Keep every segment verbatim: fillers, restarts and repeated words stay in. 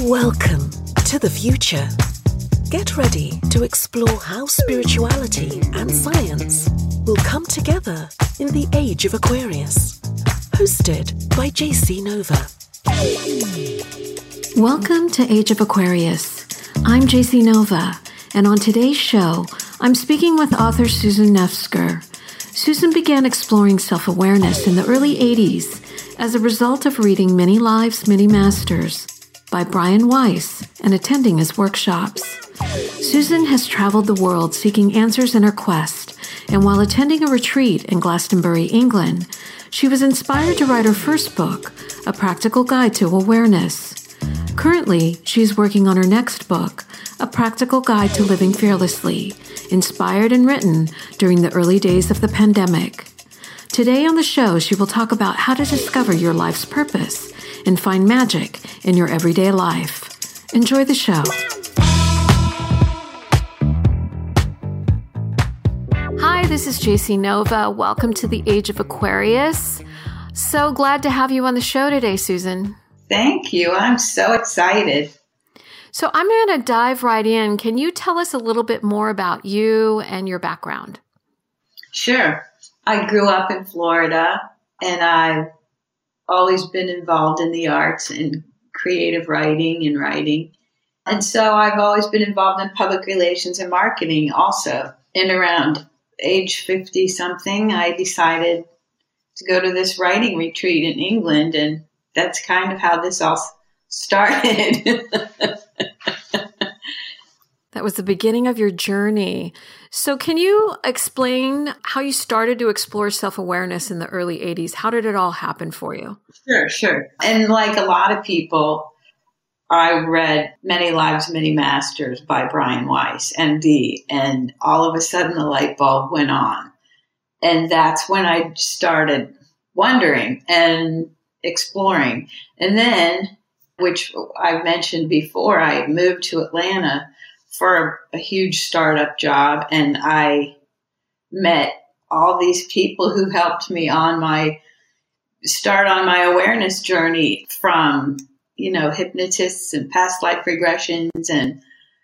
Welcome to the future. Get ready to explore how spirituality and science will come together in the age of Aquarius. Hosted by J C Nova. Welcome to Age of Aquarius. I'm J C Nova, and on today's show, I'm speaking with author Susan Nefsker. Susan began exploring self-awareness in the early eighties as a result of reading Many Lives, Many Masters by Brian Weiss and attending his workshops. Susan has traveled the world seeking answers in her quest, and while attending a retreat in Glastonbury, England, she was inspired to write her first book, A Practical Guide to Awareness. Currently, she's working on her next book, A Practical Guide to Living Fearlessly, inspired and written during the early days of the pandemic. Today on the show, she will talk about how to discover your life's purpose and find magic in your everyday life. Enjoy the show. Hi, this is J C Nova. Welcome to the Age of Aquarius. So glad to have you on the show today, Susan. Thank you. I'm so excited. So I'm going to dive right in. Can you tell us a little bit more about you and your background? Sure. I grew up in Florida, and I've always been involved in the arts and creative writing and writing. And so I've always been involved in public relations and marketing also. And around age fifty-something, I decided to go to this writing retreat in England, and that's kind of how this all started. That was the beginning of your journey. So can you explain how you started to explore self-awareness in the early eighties? How did it all happen for you? Sure, sure. And like a lot of people, I read Many Lives, Many Masters by Brian Weiss, M D, and all of a sudden the light bulb went on. And that's when I started wondering and exploring. And then, which I mentioned before, I moved to Atlanta for a huge startup job, and I met all these people who helped me on my start on my awareness journey, from, you know, hypnotists and past life regressions and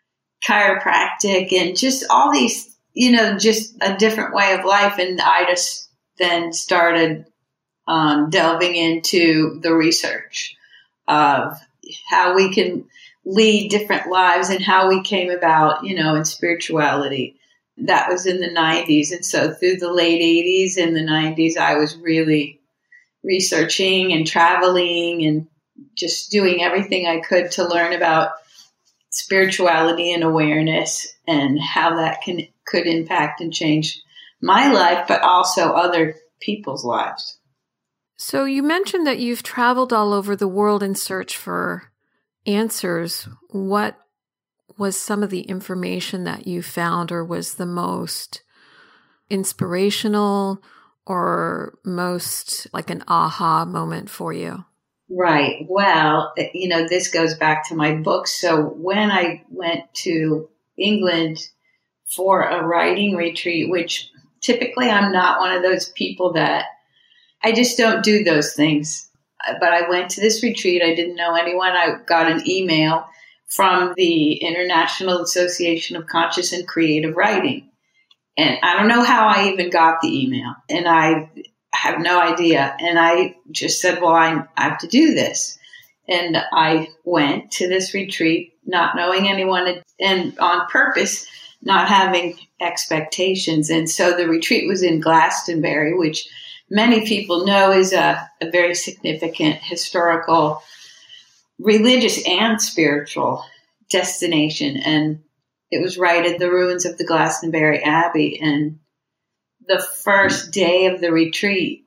chiropractic and just all these, you know, just a different way of life. And I just then started um, delving into the research of how we can lead different lives and how we came about, you know, in spirituality. That was in the nineties. And so through the late eighties and the nineties, I was really researching and traveling and just doing everything I could to learn about spirituality and awareness and how that can could impact and change my life, but also other people's lives. So you mentioned that you've traveled all over the world in search for answers. What was some of the information that you found, or was the most inspirational or most like an aha moment for you? Right. Well, you know, this goes back to my book. So when I went to England for a writing retreat, which typically I'm not one of those people that I just don't do those things. But I went to this retreat. I didn't know anyone. I got an email from the International Association of Conscious and Creative Writing. And I don't know how I even got the email. And I have no idea. And I just said, well, I, I have to do this. And I went to this retreat not knowing anyone, and on purpose, not having expectations. And so the retreat was in Glastonbury, which many people know is a, a very significant historical, religious, and spiritual destination. And it was right at the ruins of the Glastonbury Abbey. And the first day of the retreat,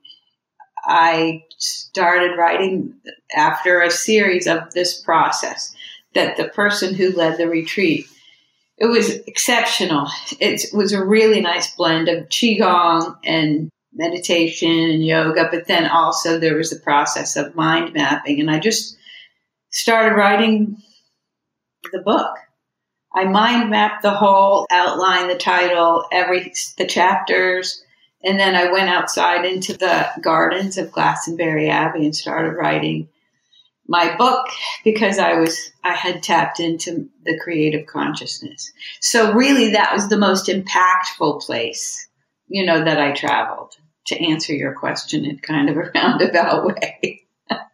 I started writing after a series of this process that the person who led the retreat, it was exceptional. It was a really nice blend of Qigong and meditation and yoga, but then also there was the process of mind mapping. And I just started writing the book. I mind mapped the whole outline, the title, every the chapters, and then I went outside into the gardens of Glastonbury Abbey and started writing my book because I was, I had tapped into the creative consciousness. So really that was the most impactful place, you know, that I traveled, to answer your question in kind of a roundabout way.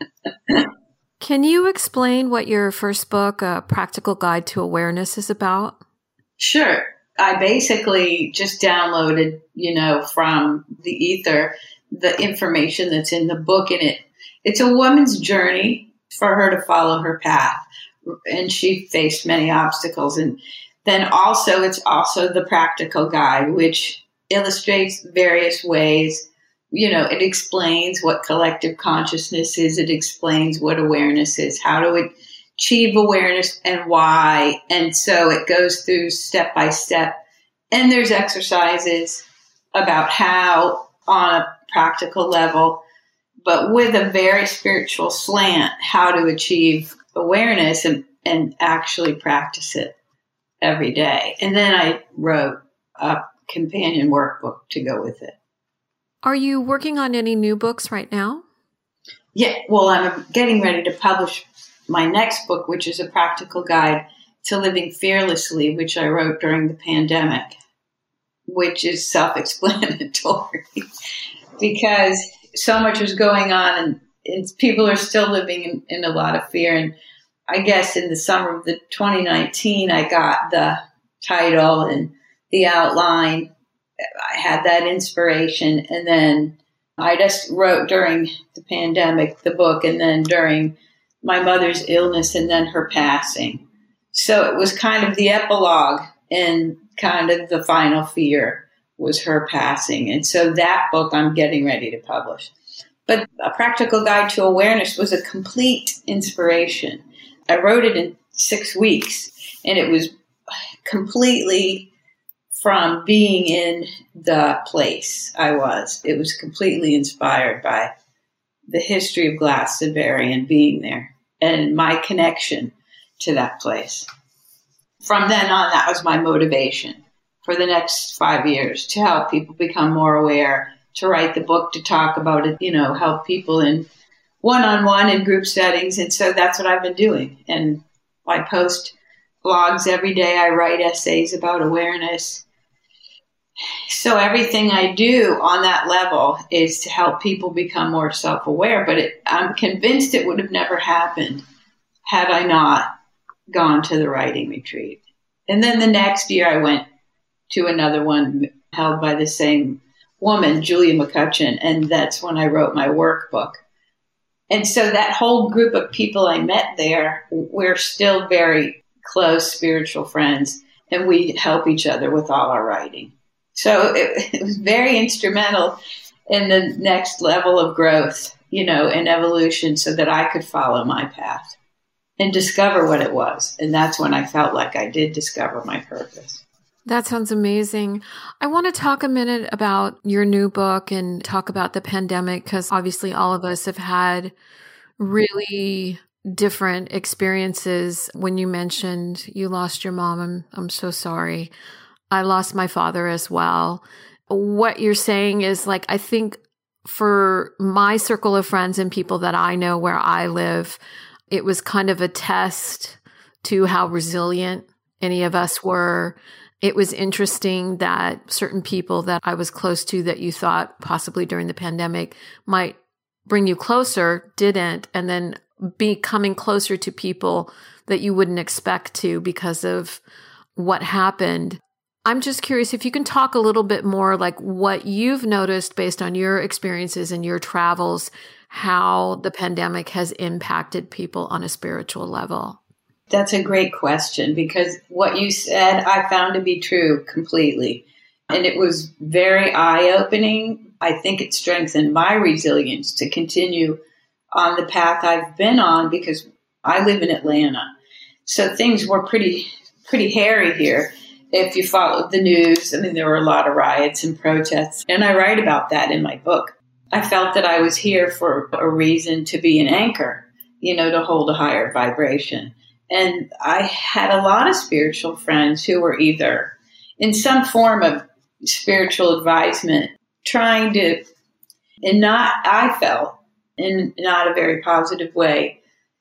Can you explain what your first book, A Practical Guide to Awareness, is about? Sure. I basically just downloaded, you know, from the ether, the information that's in the book, and it it's a woman's journey for her to follow her path. And she faced many obstacles. And then also, it's also the practical guide, which illustrates various ways. You know, it explains what collective consciousness is. It explains what awareness is, how to achieve awareness and why. And so it goes through step by step. And there's exercises about how on a practical level, but with a very spiritual slant, how to achieve awareness and, and actually practice it every day. And then I wrote a companion workbook to go with it. Are you working on any new books right now? Yeah, well, I'm getting ready to publish my next book, which is a practical guide to living fearlessly, which I wrote during the pandemic, which is self-explanatory because so much was going on and, and people are still living in, in a lot of fear. And I guess in the summer of the twenty nineteen, I got the title and the outline. I had that inspiration, and then I just wrote during the pandemic, the book, and then during my mother's illness and then her passing. So it was kind of the epilogue, and kind of the final fear was her passing. And so that book I'm getting ready to publish. But A Practical Guide to Awareness was a complete inspiration. I wrote it in six weeks, and it was completely from being in the place I was. It was completely inspired by the history of Glastonbury and being there and my connection to that place. From then on, that was my motivation for the next five years to help people become more aware, to write the book, to talk about it, you know, help people in one-on-one and group settings. And so that's what I've been doing. And I post blogs every day. I write essays about awareness. So everything I do on that level is to help people become more self-aware. But it, I'm convinced it would have never happened had I not gone to the writing retreat. And then the next year I went to another one held by the same woman, Julia McCutcheon, and that's when I wrote my workbook. And so that whole group of people I met there, we're still very close spiritual friends, and we help each other with all our writing. So it, it was very instrumental in the next level of growth, you know, and evolution so that I could follow my path and discover what it was. And that's when I felt like I did discover my purpose. That sounds amazing. I want to talk a minute about your new book and talk about the pandemic, because obviously all of us have had really different experiences. When you mentioned you lost your mom, I'm, I'm so sorry. I lost my father as well. What you're saying is, like, I think for my circle of friends and people that I know where I live, it was kind of a test to how resilient any of us were. It was interesting that certain people that I was close to that you thought possibly during the pandemic might bring you closer didn't, and then be coming closer to people that you wouldn't expect to because of what happened. I'm just curious if you can talk a little bit more like what you've noticed based on your experiences and your travels, how the pandemic has impacted people on a spiritual level. That's a great question, because what you said I found to be true completely. And it was very eye-opening. I think it strengthened my resilience to continue on the path I've been on, because I live in Atlanta. So things were pretty, pretty hairy here. If you followed the news, I mean, there were a lot of riots and protests, and I write about that in my book. I felt that I was here for a reason, to be an anchor, you know, to hold a higher vibration. And I had a lot of spiritual friends who were either in some form of spiritual advisement, trying to, and not, I felt, in not a very positive way,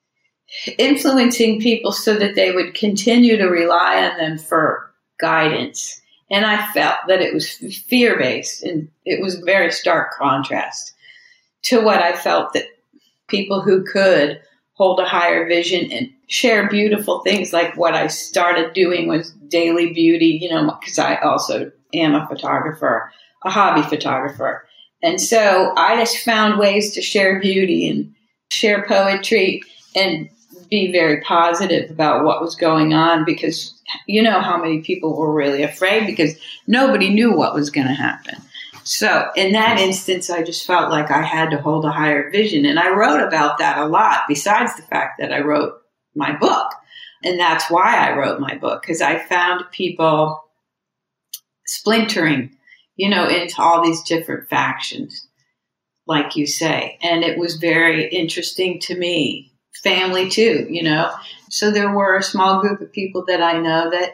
influencing people so that they would continue to rely on them for guidance. And I felt that it was fear-based, and it was a very stark contrast to what I felt that people who could hold a higher vision and share beautiful things, like what I started doing was daily beauty, you know, because I also am a photographer, a hobby photographer. And so I just found ways to share beauty and share poetry and be very positive about what was going on, because you know how many people were really afraid because nobody knew what was going to happen. So in that instance, I just felt like I had to hold a higher vision. And I wrote about that a lot, besides the fact that I wrote my book. And that's why I wrote my book, because I found people splintering, you know, into all these different factions, like you say. And it was very interesting to me. Family too, you know. So there were a small group of people that I know that,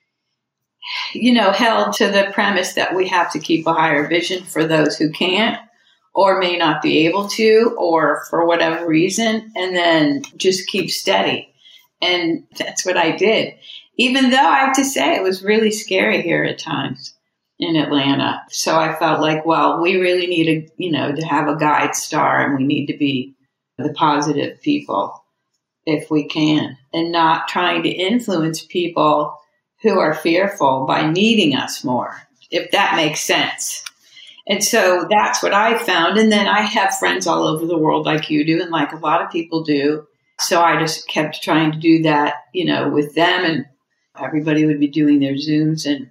you know, held to the premise that we have to keep a higher vision for those who can't or may not be able to, or for whatever reason, and then just keep steady. And that's what I did. Even though I have to say it was really scary here at times in Atlanta. So I felt like, well, we really need a, you know, to have a guide star, and we need to be the positive people if we can, and not trying to influence people who are fearful by needing us more, if that makes sense. And so that's what I found. And then I have friends all over the world like you do, and like a lot of people do. So I just kept trying to do that, you know, with them, and everybody would be doing their Zooms. And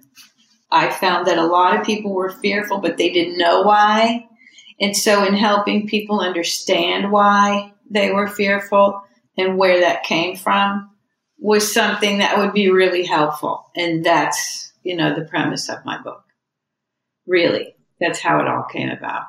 I found that a lot of people were fearful, but they didn't know why. And so in helping people understand why they were fearful and where that came from was something that would be really helpful. And that's, you know, the premise of my book. Really, that's how it all came about.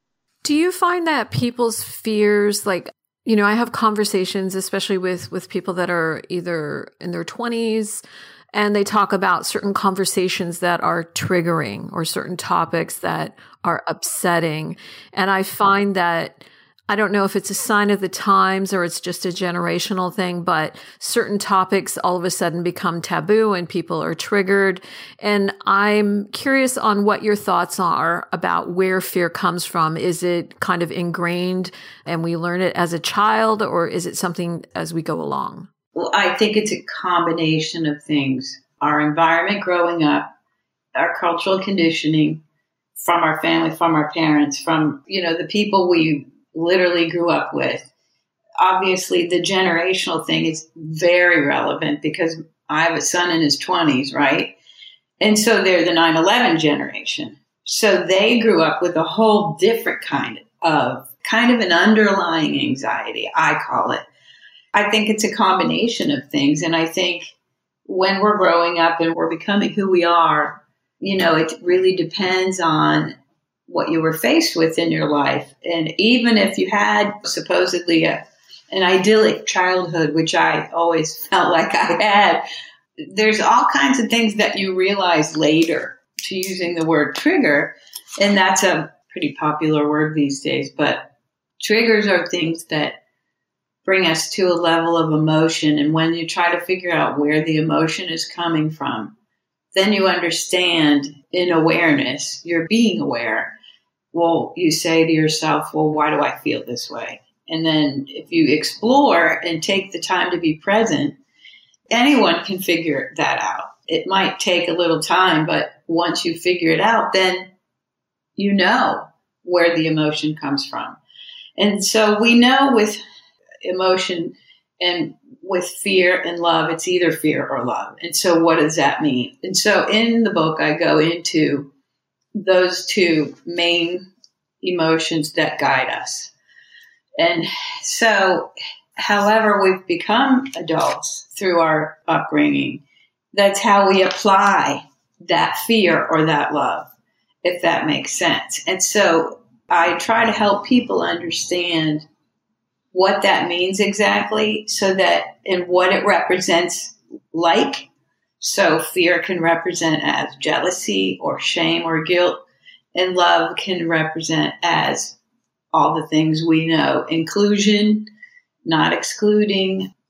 Do you find that people's fears, like, you know, I have conversations, especially with, with people that are either in their twenties, and they talk about certain conversations that are triggering or certain topics that are upsetting. And I find that, I don't know if it's a sign of the times or it's just a generational thing, but certain topics all of a sudden become taboo and people are triggered. And I'm curious on what your thoughts are about where fear comes from. Is it kind of ingrained and we learn it as a child, or is it something as we go along? Well, I think it's a combination of things. Our environment growing up, our cultural conditioning from our family, from our parents, from, you know, the people we literally grew up with. Obviously, the generational thing is very relevant because I have a son in his twenties, right? And so they're the nine eleven generation. So they grew up with a whole different kind of, kind of an underlying anxiety, I call it. I think it's a combination of things. And I think when we're growing up and we're becoming who we are, you know, it really depends on what you were faced with in your life. And even if you had supposedly a, an idyllic childhood, which I always felt like I had, there's all kinds of things that you realize later, to using the word trigger. And that's a pretty popular word these days, but triggers are things that bring us to a level of emotion. And when you try to figure out where the emotion is coming from, then you understand in awareness, you're being aware. Well, you say to yourself, well, why do I feel this way? And then if you explore and take the time to be present, anyone can figure that out. It might take a little time, but once you figure it out, then you know where the emotion comes from. And so we know with emotion and with fear and love, it's either fear or love. And so what does that mean? And so in the book, I go into those two main emotions that guide us. And so, however we've become adults through our upbringing, that's how we apply that fear or that love, if that makes sense. And so I try to help people understand what that means exactly, so that, and what it represents like. So fear can represent as jealousy or shame or guilt, and love can represent as all the things we know: inclusion, not excluding,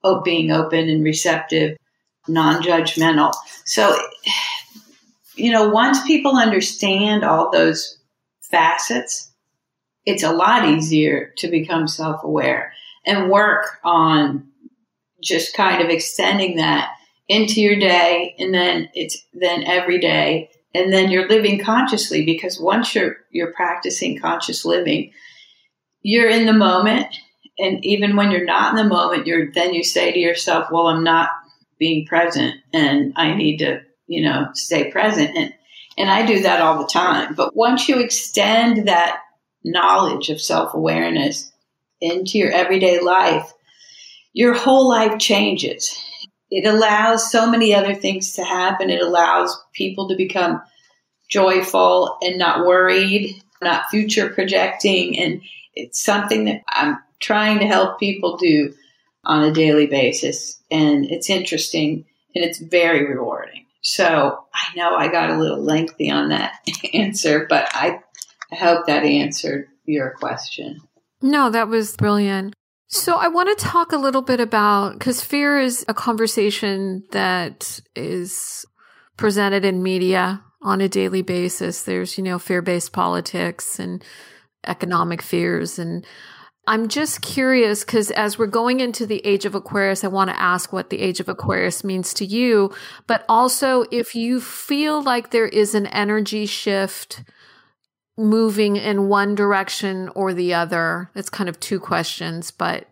oh, being open and receptive, non-judgmental. So, you know, once people understand all those facets, it's a lot easier to become self-aware and work on just kind of extending that into your day, and then it's then every day, and then you're living consciously, because once you're you're practicing conscious living, you're in the moment, and even when you're not in the moment, you're then you say to yourself, well, I'm not being present, and I need to, you know, stay present, and and I do that all the time. But once you extend that knowledge of self-awareness into your everyday life, your whole life changes. It allows so many other things to happen. It allows people to become joyful and not worried, not future projecting. And it's something that I'm trying to help people do on a daily basis. And it's interesting and it's very rewarding. So I know I got a little lengthy on that answer, but I, I hope that answered your question. No, that was brilliant. So I want to talk a little bit about, because fear is a conversation that is presented in media on a daily basis. There's, you know, fear-based politics and economic fears. And I'm just curious, because as we're going into the age of Aquarius, I want to ask what the age of Aquarius means to you, but also if you feel like there is an energy shift moving in one direction or the other. It's kind of two questions, but.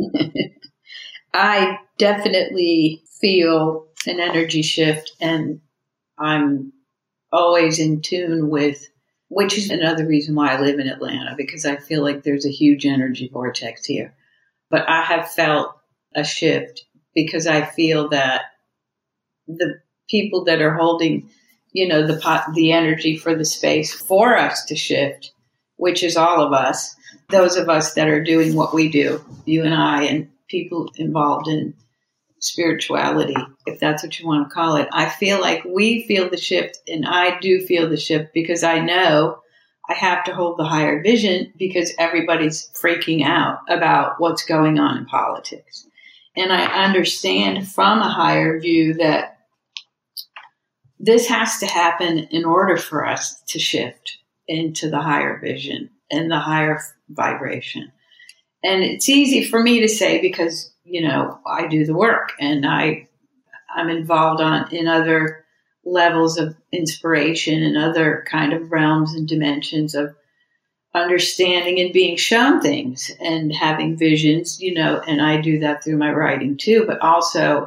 I definitely feel an energy shift, and I'm always in tune with, which is another reason why I live in Atlanta, because I feel like there's a huge energy vortex here. But I have felt a shift because I feel that the people that are holding, you know, the pot, the energy for the space for us to shift, which is all of us, those of us that are doing what we do, you and I, and people involved in spirituality, if that's what you want to call it. I feel like we feel the shift, and I do feel the shift because I know I have to hold the higher vision because everybody's freaking out about what's going on in politics. And I understand from a higher view that this has to happen in order for us to shift into the higher vision and the higher vibration. And it's easy for me to say because, you know, I do the work and I, I'm involved on in other levels of inspiration and other kind of realms and dimensions of understanding and being shown things and having visions, you know, and I do that through my writing too. But also,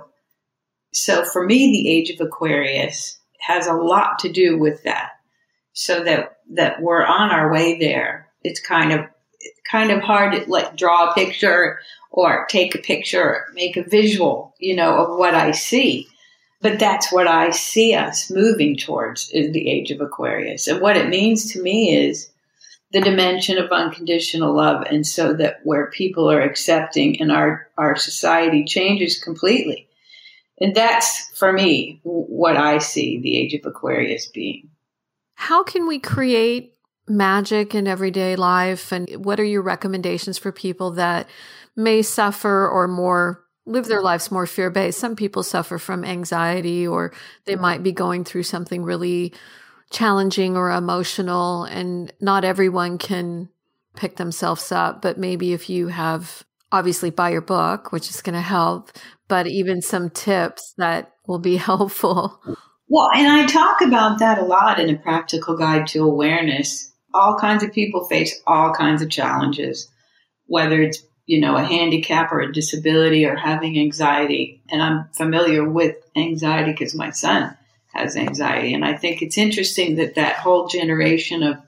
so for me, the age of Aquarius has a lot to do with that, so that, that we're on our way there. It's kind of, it's kind of hard to like draw a picture or take a picture, or make a visual, you know, of what I see. But that's what I see us moving towards, is the age of Aquarius. And what it means to me is the dimension of unconditional love. And so that where people are accepting and our, our society changes completely. And that's, for me, what I see the age of Aquarius being. How can we create magic in everyday life? And what are your recommendations for people that may suffer or more live their lives more fear-based? Some people suffer from anxiety, or they might be going through something really challenging or emotional, and not everyone can pick themselves up. But maybe if you have, obviously buy your book, which is going to help, but even some tips that will be helpful. Well, and I talk about that a lot in A Practical Guide to Awareness. All kinds of people face all kinds of challenges, whether it's, you know, a handicap or a disability or having anxiety. And I'm familiar with anxiety because my son has anxiety. And I think it's interesting that that whole generation of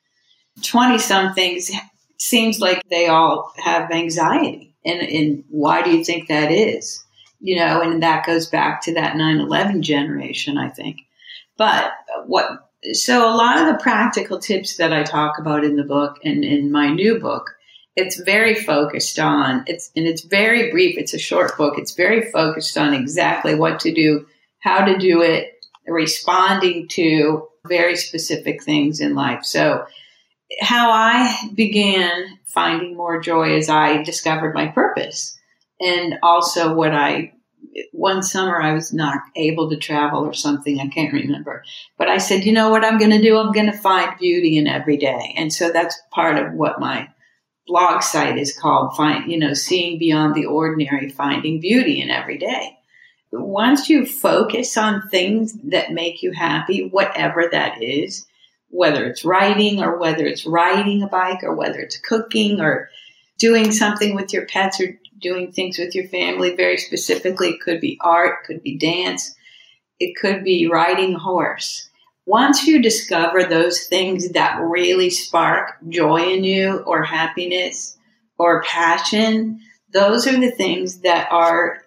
twenty-somethings seems like they all have anxiety. And, and why do you think that is? You know, and that goes back to that nine eleven generation, I think. But what, so a lot of the practical tips that I talk about in the book and in my new book, it's very focused on, it's, and it's very brief. It's a short book. It's very focused on exactly what to do, how to do it, responding to very specific things in life. So how I began finding more joy as I discovered my purpose. And also what I, one summer I was not able to travel or something, I can't remember. But I said, you know what I'm going to do? I'm going to find beauty in every day. And so that's part of what my blog site is called, find, you know, seeing beyond the ordinary, finding beauty in every day. Once you focus on things that make you happy, whatever that is, whether it's writing or whether it's riding a bike or whether it's cooking or doing something with your pets or doing things with your family, very specifically, it could be art, could be dance, it could be riding a horse. Once you discover those things that really spark joy in you or happiness or passion, those are the things that are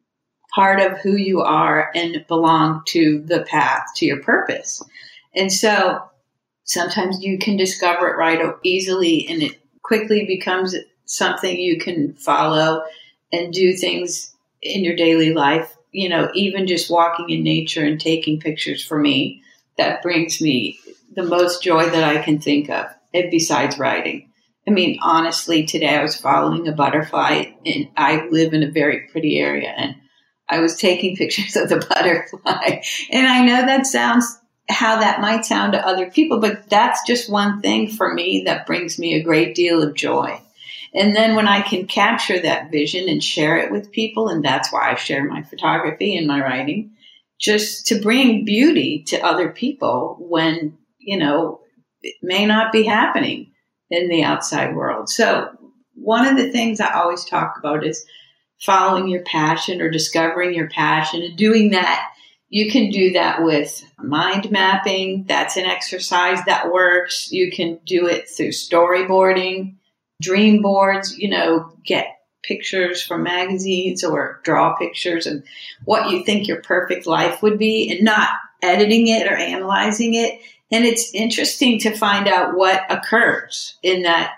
part of who you are and belong to the path, to your purpose. And so sometimes you can discover it right easily and it quickly becomes something you can follow and do things in your daily life. You know, even just walking in nature and taking pictures for me, that brings me the most joy that I can think of, besides writing. I mean, honestly, today I was following a butterfly and I live in a very pretty area and I was taking pictures of the butterfly. And I know that sounds how that might sound to other people, but that's just one thing for me that brings me a great deal of joy. And then when I can capture that vision and share it with people, and that's why I share my photography and my writing, just to bring beauty to other people when, you know, it may not be happening in the outside world. So one of the things I always talk about is following your passion or discovering your passion and doing that. You can do that with mind mapping. That's an exercise that works. You can do it through storyboarding, dream boards, you know, get pictures from magazines or draw pictures of what you think your perfect life would be and not editing it or analyzing it. And it's interesting to find out what occurs in that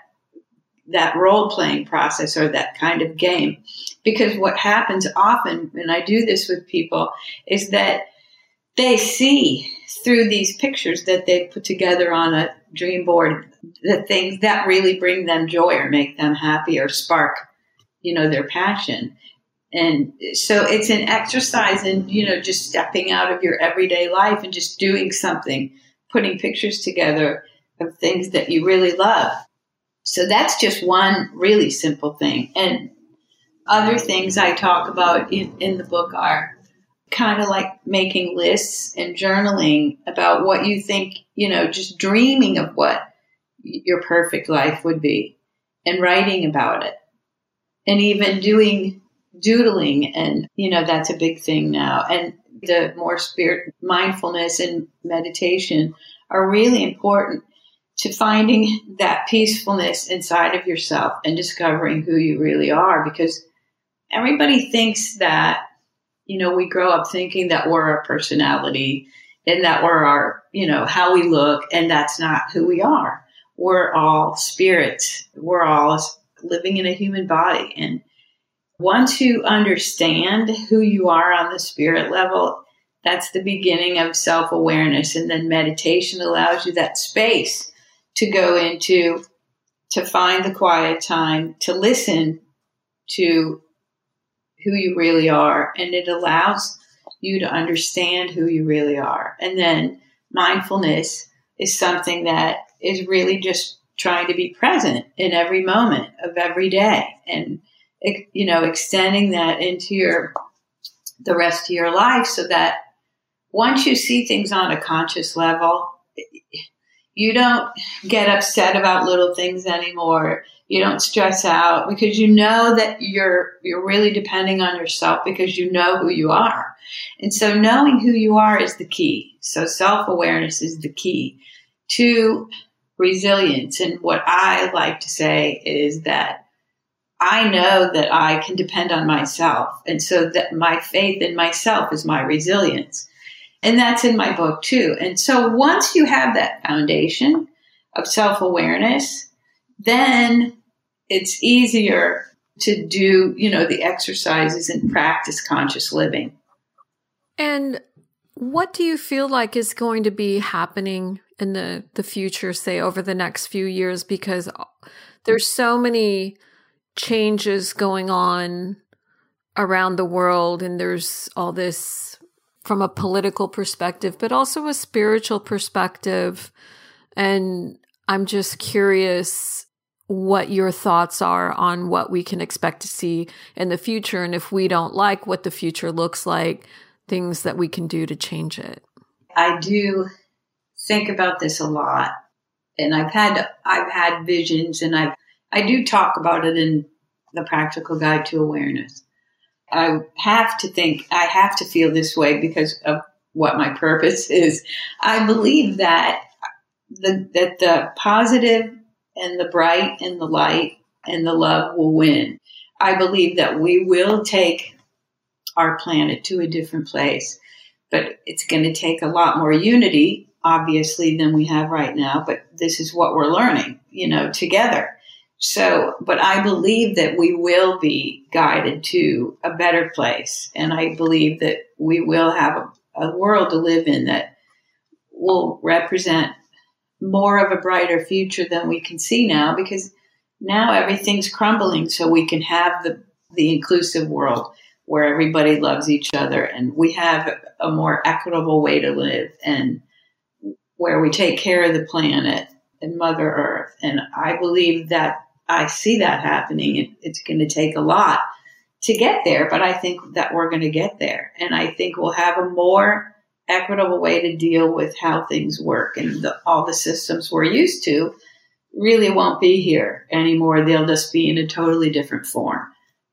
that role-playing process or that kind of game. Because what happens often, and I do this with people, is that they see through these pictures that they put together on a dream board the things that really bring them joy or make them happy or spark, you know, their passion. And so it's an exercise in, you know, just stepping out of your everyday life and just doing something, putting pictures together of things that you really love. So that's just one really simple thing. And other things I talk about in, in the book are kind of like making lists and journaling about what you think, you know, just dreaming of what your perfect life would be and writing about it. And even doing doodling. And, you know, that's a big thing now. And the more spirit, mindfulness and meditation are really important to finding that peacefulness inside of yourself and discovering who you really are. Because everybody thinks that, you know, we grow up thinking that we're our personality and that we're our, you know, how we look, and that's not who we are. We're all spirits. We're all living in a human body. And once you understand who you are on the spirit level, that's the beginning of self-awareness. And then meditation allows you that space to go into, to find the quiet time, to listen to who you really are. And it allows you to understand who you really are. And then mindfulness is something that is really just trying to be present in every moment of every day. And, you know, extending that into your, the rest of your life so that once you see things on a conscious level, you don't get upset about little things anymore. You don't stress out because you know that you're you're really depending on yourself because you know who you are. And so knowing who you are is the key. So self-awareness is the key to resilience. And what I like to say is that I know that I can depend on myself. And so that my faith in myself is my resilience. And that's in my book too. And so once you have that foundation of self-awareness, then it's easier to do, you know, the exercises and practice conscious living. And what do you feel like is going to be happening in the, the future, say over the next few years? Because there's so many changes going on around the world, and there's all this from a political perspective, but also a spiritual perspective. And I'm just curious what your thoughts are on what we can expect to see in the future. And if we don't like what the future looks like, things that we can do to change it. I do think about this a lot. And I've had, I've had visions, and I, I do talk about it in the Practical Guide to Awareness. I have to think, I have to feel this way because of what my purpose is. I believe that the, that the positive and the bright and the light and the love will win. I believe that we will take our planet to a different place, but it's going to take a lot more unity, obviously, than we have right now. But this is what we're learning, you know, together. So, but I believe that we will be guided to a better place. And I believe that we will have a, a world to live in that will represent more of a brighter future than we can see now, because now everything's crumbling, so we can have the, the inclusive world where everybody loves each other, and we have a more equitable way to live, and where we take care of the planet and Mother Earth. And I believe that I see that happening. It, it's going to take a lot to get there, but I think that we're going to get there. And I think we'll have a more equitable way to deal with how things work, and the, all the systems we're used to really won't be here anymore. They'll just be in a totally different form.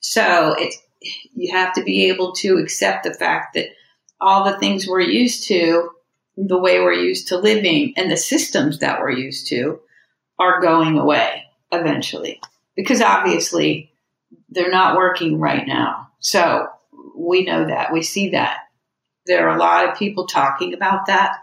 So it's, you have to be able to accept the fact that all the things we're used to, the way we're used to living, and the systems that we're used to are going away eventually, because obviously they're not working right now. So we know that, we see that. There are a lot of people talking about that.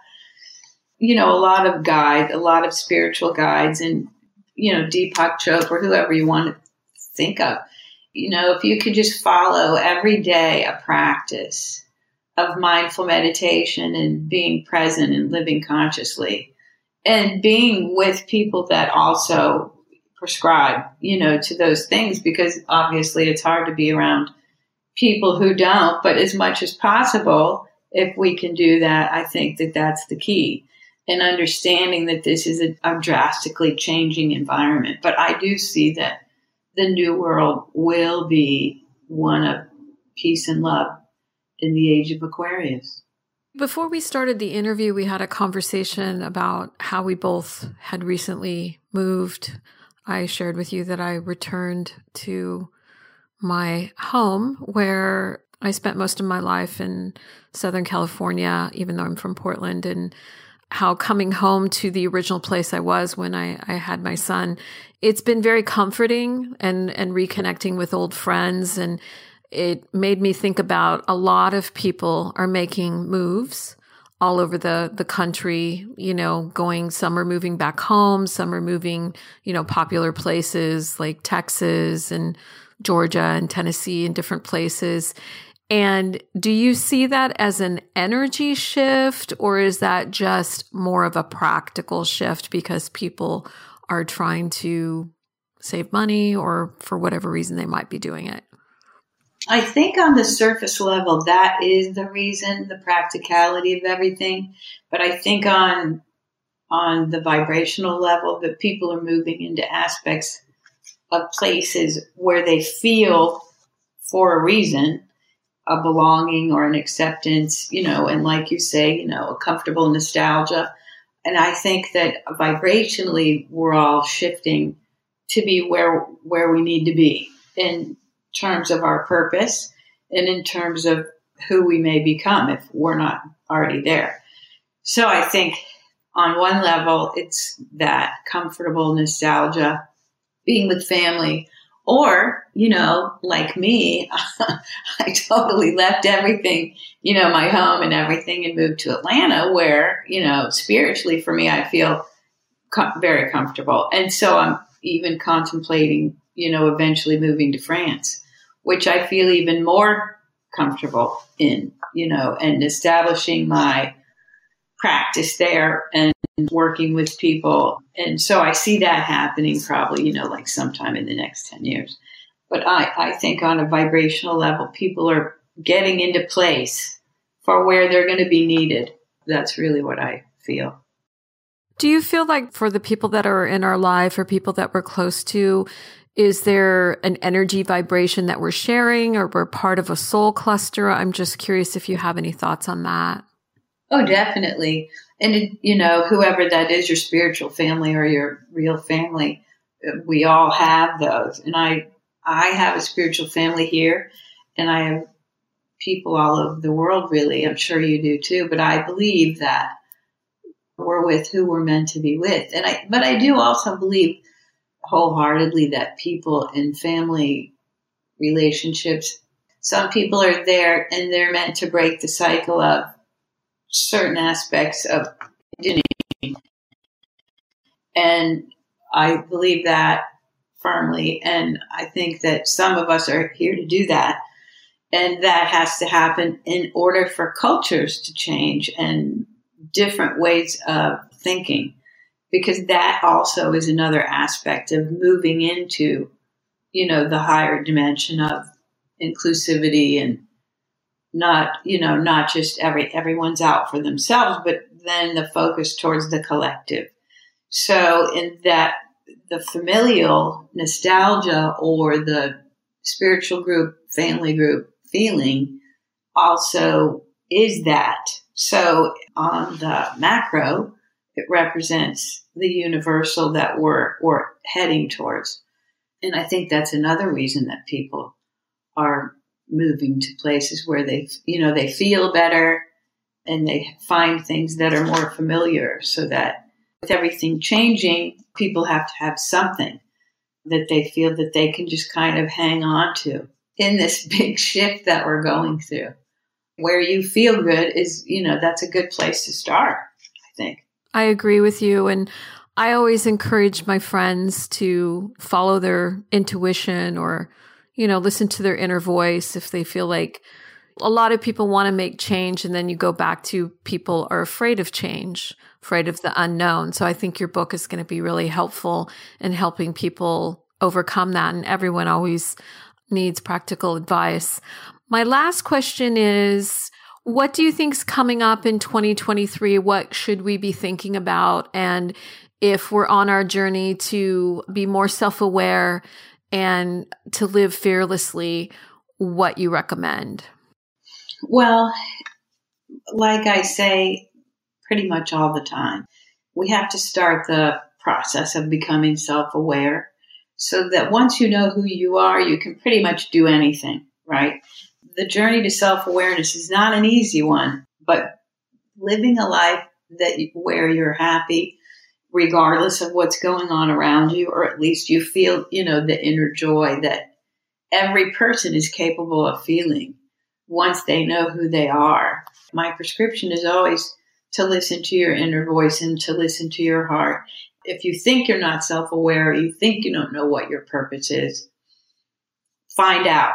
You know, a lot of guides, a lot of spiritual guides, and, you know, Deepak Chopra, whoever you want to think of. You know, if you could just follow every day a practice of mindful meditation and being present and living consciously, and being with people that also prescribe, you know, to those things, because obviously it's hard to be around people who don't, but as much as possible, if we can do that, I think that that's the key. And understanding that this is a, a drastically changing environment. But I do see that the new world will be one of peace and love in the age of Aquarius. Before we started the interview, we had a conversation about how we both had recently moved. I shared with you that I returned to my home where I spent most of my life in Southern California, even though I'm from Portland, and how coming home to the original place I was when I, I had my son, it's been very comforting and, and reconnecting with old friends. And it made me think about a lot of people are making moves all over the, the country, you know, going, some are moving back home, some are moving, you know, popular places like Texas and Georgia and Tennessee and different places. And do you see that as an energy shift, or is that just more of a practical shift because people are trying to save money or for whatever reason they might be doing it? I think on the surface level, that is the reason, the practicality of everything. But I think on, on the vibrational level, that people are moving into aspects of places where they feel, for a reason, a belonging or an acceptance, you know, and like you say, you know, a comfortable nostalgia. And I think that vibrationally, we're all shifting to be where, where we need to be in terms of our purpose and in terms of who we may become if we're not already there. So I think on one level, it's that comfortable nostalgia, being with family. Or, you know, like me, I totally left everything, you know, my home and everything, and moved to Atlanta where, you know, spiritually for me, I feel com- very comfortable. And so I'm even contemplating, you know, eventually moving to France, which I feel even more comfortable in, you know, and establishing my practice there and working with people. And so I see that happening probably, you know, like sometime in the next ten years. But I, I think on a vibrational level, people are getting into place for where they're going to be needed. That's really what I feel. Do you feel like for the people that are in our life or people that we're close to, is there an energy vibration that we're sharing or we're part of a soul cluster? I'm just curious if you have any thoughts on that. Oh, definitely. And, it, you know, whoever that is, your spiritual family or your real family, we all have those. And I, I have a spiritual family here, and I have people all over the world, really. I'm sure you do too. But I believe that we're with who we're meant to be with. And I, but I do also believe wholeheartedly that people in family relationships, some people are there and they're meant to break the cycle of certain aspects of identity. And I believe that firmly. And I think that some of us are here to do that. And that has to happen in order for cultures to change and different ways of thinking, because that also is another aspect of moving into, you know, the higher dimension of inclusivity and not, you know, not just every everyone's out for themselves, but then the focus towards the collective. So in that, the familial nostalgia or the spiritual group, family group feeling also is that. So on the macro, it represents the universal that we're, we're heading towards. And I think that's another reason that people are moving to places where they, you know, they feel better and they find things that are more familiar, so that with everything changing, people have to have something that they feel that they can just kind of hang on to in this big shift that we're going through. Where you feel good is, you know, that's a good place to start, I think. I agree with you. And I always encourage my friends to follow their intuition or, you know, listen to their inner voice if they feel like a lot of people want to make change. And then you go back to people are afraid of change, afraid of the unknown. So I think your book is going to be really helpful in helping people overcome that. And everyone always needs practical advice. My last question is, what do you think is coming up in twenty twenty-three? What should we be thinking about? And if we're on our journey to be more self-aware and to live fearlessly, what you recommend? Well, like I say pretty much all the time, we have to start the process of becoming self-aware so that once you know who you are, you can pretty much do anything, right? The journey to self-awareness is not an easy one, but living a life that you, where you're happy, regardless of what's going on around you, or at least you feel, you know, the inner joy that every person is capable of feeling once they know who they are. My prescription is always to listen to your inner voice and to listen to your heart. If you think you're not self-aware, you think you don't know what your purpose is, find out.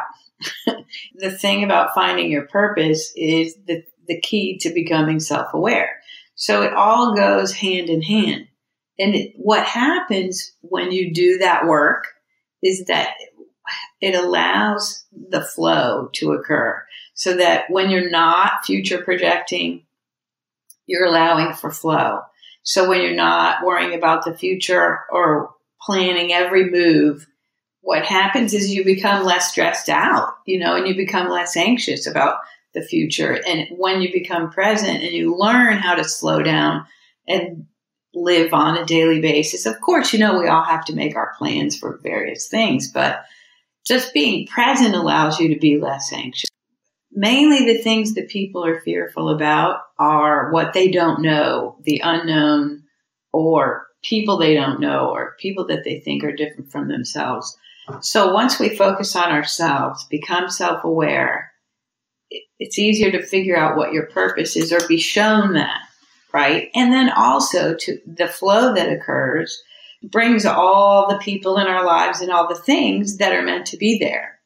The thing about finding your purpose is the, the key to becoming self-aware. So it all goes hand in hand. And it, what happens when you do that work is that it allows the flow to occur, so that when you're not future projecting, you're allowing for flow. So when you're not worrying about the future or planning every move, what happens is you become less stressed out, you know, and you become less anxious about the future. And when you become present and you learn how to slow down and live on a daily basis, of course, you know, we all have to make our plans for various things, but just being present allows you to be less anxious. Mainly the things that people are fearful about are what they don't know, the unknown, or people they don't know, or people that they think are different from themselves. So once we focus on ourselves, become self-aware, it's easier to figure out what your purpose is or be shown that, right? And then also to the flow that occurs brings all the people in our lives and all the things that are meant to be there.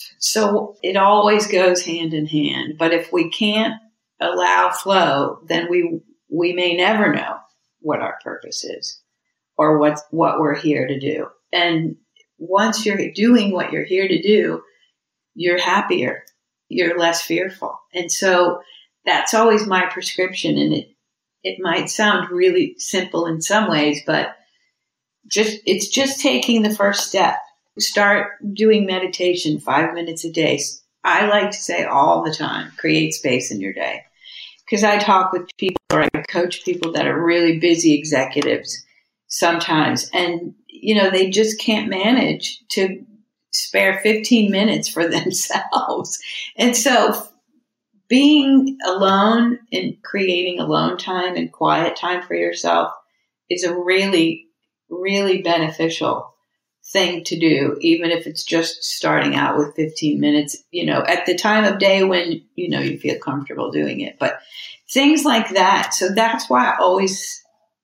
So it always goes hand in hand. But if we can't allow flow, then we we may never know what our purpose is or what what we're here to do. And once you're doing what you're here to do, you're happier, you're less fearful. And so that's always my prescription. And it, it might sound really simple in some ways, but just, it's just taking the first step. Start doing meditation five minutes a day. I like to say all the time, create space in your day. Because I talk with people or I coach people that are really busy executives sometimes. And, you know, they just can't manage to spare fifteen minutes for themselves. And so being alone and creating alone time and quiet time for yourself is a really, really beneficial thing to do, even if it's just starting out with fifteen minutes, you know, at the time of day when, you know, you feel comfortable doing it. But things like that. So that's why I always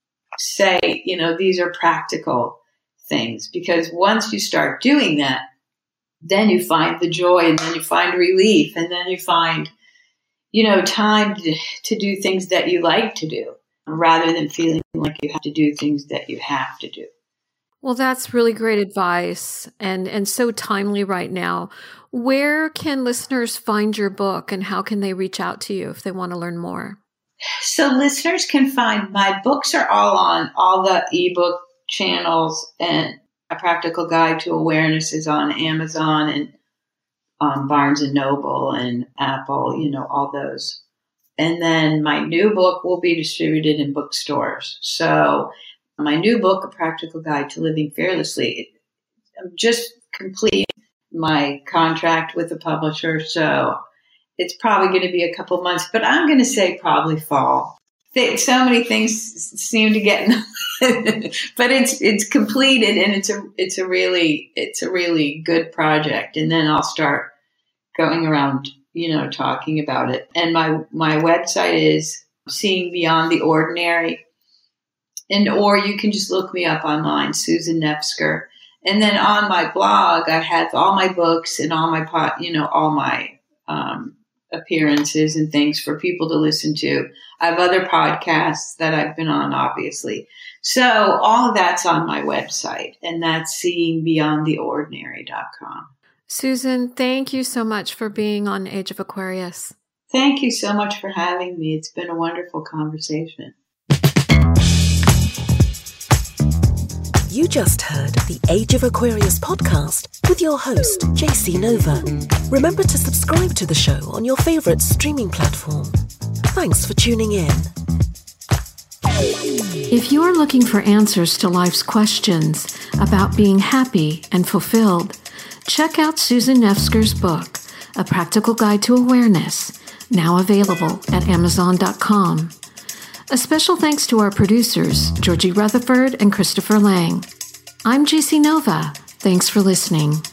say, you know, these are practical things, because once you start doing that, then you find the joy, and then you find relief, and then you find, you know, time to, to do things that you like to do, rather than feeling like you have to do things that you have to do. Well, that's really great advice, and, and so timely right now. Where can listeners find your book, and how can they reach out to you if they want to learn more? So listeners can find, my books are all on all the ebook channels, and A Practical Guide to Awareness is on Amazon and um, Barnes and Noble and Apple, you know, all those. And then my new book will be distributed in bookstores. So my new book, A Practical Guide to Living Fearlessly, I'm just completing my contract with the publisher. So it's probably going to be a couple months, but I'm going to say probably fall. So many things seem to get in but it's it's completed, and it's a it's a really it's a really good project. And then I'll start going around, you know, talking about it. And my my website is Seeing Beyond the Ordinary, and or you can just look me up online, Susan Nefsker. And then on my blog, I have all my books and all my pot, you know, all my um, appearances and things for people to listen to. I have other podcasts that I've been on, obviously. So all of that's on my website, and that's seeing beyond the ordinary dot com. Susan, thank you so much for being on Age of Aquarius. Thank you so much for having me. It's been a wonderful conversation. You just heard the Age of Aquarius podcast with your host, J C Nova. Remember to subscribe to the show on your favorite streaming platform. Thanks for tuning in. If you're looking for answers to life's questions about being happy and fulfilled, check out Susan Nefsker's book, A Practical Guide to Awareness, now available at amazon dot com. A special thanks to our producers, Georgie Rutherford and Christopher Lang. I'm J C Nova. Thanks for listening.